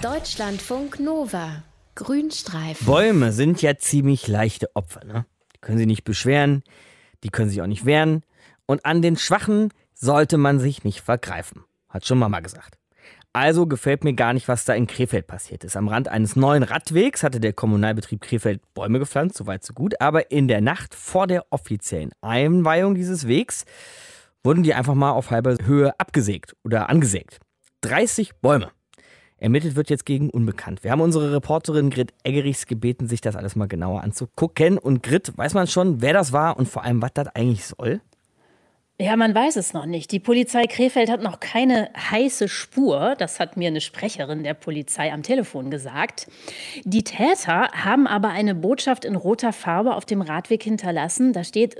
Deutschlandfunk Nova. Grünstreifen. Bäume sind ja ziemlich leichte Opfer, ne? Die können sich nicht beschweren, die können sich auch nicht wehren. Und an den Schwachen sollte man sich nicht vergreifen. Hat schon Mama gesagt. Also gefällt mir gar nicht, was da in Krefeld passiert ist. Am Rand eines neuen Radwegs hatte der Kommunalbetrieb Krefeld Bäume gepflanzt, soweit so gut. Aber in der Nacht vor der offiziellen Einweihung dieses Wegs wurden die einfach mal auf halber Höhe abgesägt oder angesägt. 30 Bäume. Ermittelt wird jetzt gegen Unbekannt. Wir haben unsere Reporterin Grit Eggerichs gebeten, sich das alles mal genauer anzugucken. Und Grit, weiß man schon, wer das war und vor allem, was das eigentlich soll? Ja, man weiß es noch nicht. Die Polizei Krefeld hat noch keine heiße Spur. Das hat mir eine Sprecherin der Polizei am Telefon gesagt. Die Täter haben aber eine Botschaft in roter Farbe auf dem Radweg hinterlassen. Da steht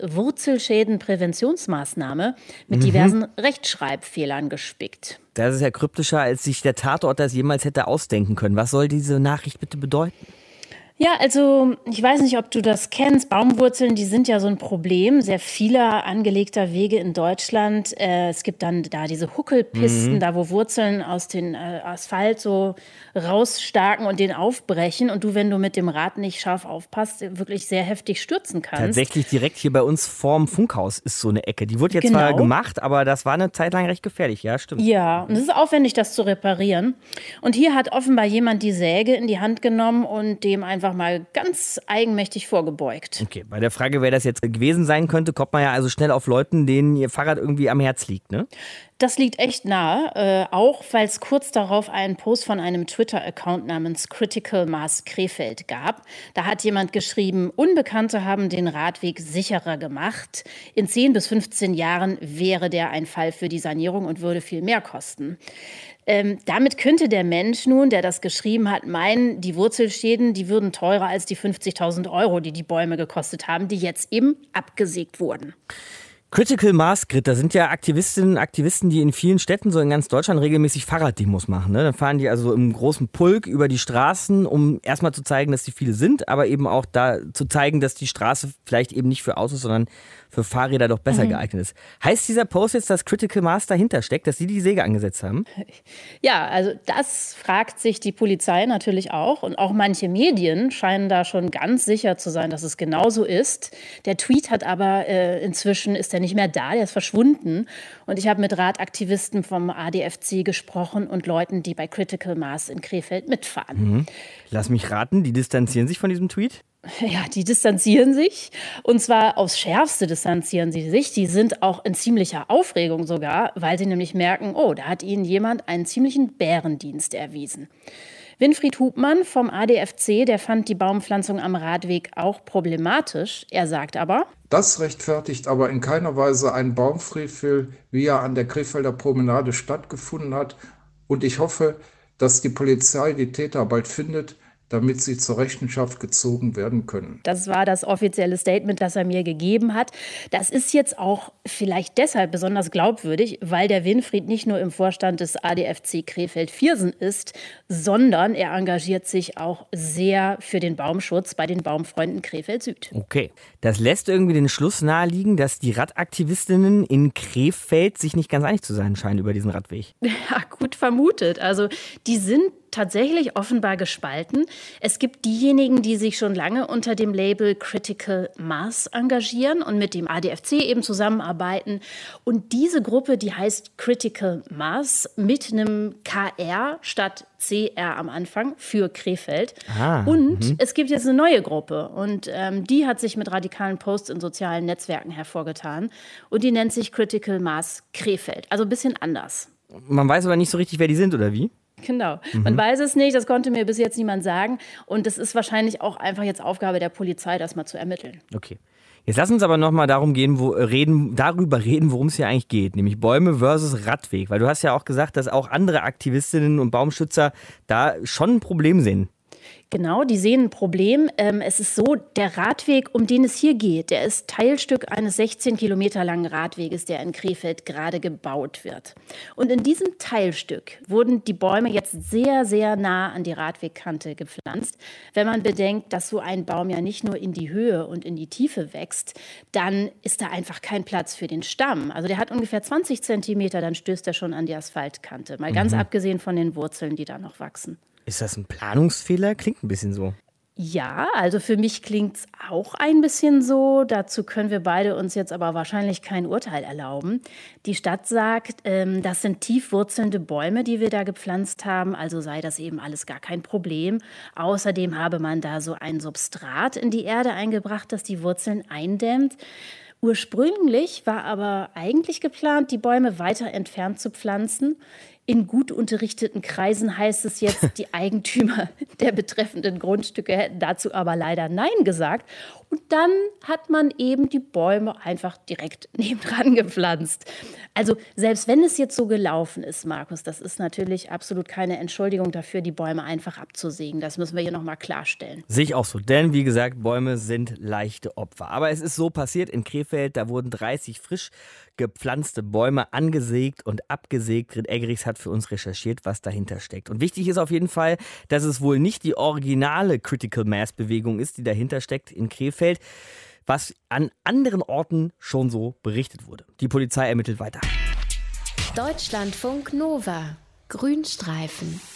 Wurzelschäden-Präventionsmaßnahme mit diversen Rechtschreibfehlern gespickt. Das ist ja kryptischer, als sich der Tatort das jemals hätte ausdenken können. Was soll diese Nachricht bitte bedeuten? Ja, also ich weiß nicht, ob du das kennst. Baumwurzeln, die sind ja so ein Problem sehr vieler angelegter Wege in Deutschland. Es gibt dann da diese Huckelpisten, da wo Wurzeln aus dem Asphalt so rausstarken und den aufbrechen. Und du, wenn du mit dem Rad nicht scharf aufpasst, wirklich sehr heftig stürzen kannst. Tatsächlich direkt hier bei uns vorm Funkhaus ist so eine Ecke. Die wurde jetzt zwar gemacht, aber das war eine Zeit lang recht gefährlich. Ja, stimmt. Ja, und es ist aufwendig, das zu reparieren. Und hier hat offenbar jemand die Säge in die Hand genommen und dem einfach mal ganz eigenmächtig vorgebeugt. Okay, bei der Frage, wer das jetzt gewesen sein könnte, kommt man ja also schnell auf Leuten, denen ihr Fahrrad irgendwie am Herz liegt, ne? Das liegt echt nahe, auch weil es kurz darauf einen Post von einem Twitter-Account namens Critical Mass Krefeld gab. Da hat jemand geschrieben, Unbekannte haben den Radweg sicherer gemacht. In 10 bis 15 Jahren wäre der ein Fall für die Sanierung und würde viel mehr kosten. Damit könnte der Mensch nun, der das geschrieben hat, meinen, die Wurzelschäden, die würden teurer als die 50.000 Euro, die die Bäume gekostet haben, die jetzt eben abgesägt wurden. Critical Mass Grid, da sind ja Aktivistinnen und Aktivisten, die in vielen Städten, so in ganz Deutschland, regelmäßig Fahrraddemos machen. Ne? Dann fahren die also im großen Pulk über die Straßen, um erstmal zu zeigen, dass die viele sind, aber eben auch da zu zeigen, dass die Straße vielleicht eben nicht für Autos, sondern für Fahrräder doch besser geeignet ist. Heißt dieser Post jetzt, dass Critical Mass dahinter steckt, dass sie die Säge angesetzt haben? Ja, also das fragt sich die Polizei natürlich auch. Und auch manche Medien scheinen da schon ganz sicher zu sein, dass es genauso ist. Der Tweet hat aber inzwischen, ist er nicht mehr da, der ist verschwunden. Und ich habe mit Radaktivisten vom ADFC gesprochen und Leuten, die bei Critical Mass in Krefeld mitfahren. Lass mich raten, die distanzieren sich von diesem Tweet? Ja, die distanzieren sich. Und zwar aufs Schärfste distanzieren sie sich. Die sind auch in ziemlicher Aufregung sogar, weil sie nämlich merken, oh, da hat ihnen jemand einen ziemlichen Bärendienst erwiesen. Winfried Hubmann vom ADFC, der fand die Baumpflanzung am Radweg auch problematisch. Er sagt aber: Das rechtfertigt aber in keiner Weise einen Baumfrevel, wie er an der Krefelder Promenade stattgefunden hat. Und ich hoffe, dass die Polizei die Täter bald findet, damit sie zur Rechenschaft gezogen werden können. Das war das offizielle Statement, das er mir gegeben hat. Das ist jetzt auch vielleicht deshalb besonders glaubwürdig, weil der Winfried nicht nur im Vorstand des ADFC Krefeld-Viersen ist, sondern er engagiert sich auch sehr für den Baumschutz bei den Baumfreunden Krefeld-Süd. Okay, das lässt irgendwie den Schluss naheliegen, dass die Radaktivistinnen in Krefeld sich nicht ganz einig zu sein scheinen über diesen Radweg. Ja, gut vermutet. Also die sind tatsächlich offenbar gespalten. Es gibt diejenigen, die sich schon lange unter dem Label Critical Mass engagieren und mit dem ADFC eben zusammenarbeiten. Und diese Gruppe, die heißt Critical Mass mit einem KR statt CR am Anfang für Krefeld. Es gibt jetzt eine neue Gruppe und die hat sich mit radikalen Posts in sozialen Netzwerken hervorgetan und die nennt sich Critical Mass Krefeld. Also ein bisschen anders. Man weiß aber nicht so richtig, wer die sind oder wie? Genau. Man weiß es nicht, das konnte mir bis jetzt niemand sagen. Und es ist wahrscheinlich auch einfach jetzt Aufgabe der Polizei, das mal zu ermitteln. Okay. Jetzt lass uns aber nochmal darüber reden, worum es hier eigentlich geht. Nämlich Bäume versus Radweg. Weil du hast ja auch gesagt, dass auch andere Aktivistinnen und Baumschützer da schon ein Problem sehen. Genau, die sehen ein Problem. Es ist so, der Radweg, um den es hier geht, der ist Teilstück eines 16 Kilometer langen Radweges, der in Krefeld gerade gebaut wird. Und in diesem Teilstück wurden die Bäume jetzt sehr, sehr nah an die Radwegkante gepflanzt. Wenn man bedenkt, dass so ein Baum ja nicht nur in die Höhe und in die Tiefe wächst, dann ist da einfach kein Platz für den Stamm. Also der hat ungefähr 20 Zentimeter, dann stößt er schon an die Asphaltkante. Mal ganz abgesehen von den Wurzeln, die da noch wachsen. Ist das ein Planungsfehler? Klingt ein bisschen so. Ja, also für mich klingt es auch ein bisschen so. Dazu können wir beide uns jetzt aber wahrscheinlich kein Urteil erlauben. Die Stadt sagt, das sind tief wurzelnde Bäume, die wir da gepflanzt haben, also sei das eben alles gar kein Problem. Außerdem habe man da so ein Substrat in die Erde eingebracht, das die Wurzeln eindämmt. Ursprünglich war aber eigentlich geplant, die Bäume weiter entfernt zu pflanzen. In gut unterrichteten Kreisen heißt es jetzt, die Eigentümer der betreffenden Grundstücke hätten dazu aber leider Nein gesagt. Und dann hat man eben die Bäume einfach direkt nebendran gepflanzt. Also selbst wenn es jetzt so gelaufen ist, Markus, das ist natürlich absolut keine Entschuldigung dafür, die Bäume einfach abzusägen. Das müssen wir hier nochmal klarstellen. Sehe ich auch so, denn wie gesagt, Bäume sind leichte Opfer. Aber es ist so passiert in Krefeld, da wurden 30 frisch gepflanzte Bäume angesägt und abgesägt. Grit Eggerichs hat für uns recherchiert, was dahinter steckt. Und wichtig ist auf jeden Fall, dass es wohl nicht die originale Critical Mass Bewegung ist, die dahinter steckt in Krefeld, was an anderen Orten schon so berichtet wurde. Die Polizei ermittelt weiter. Deutschlandfunk Nova. Grünstreifen.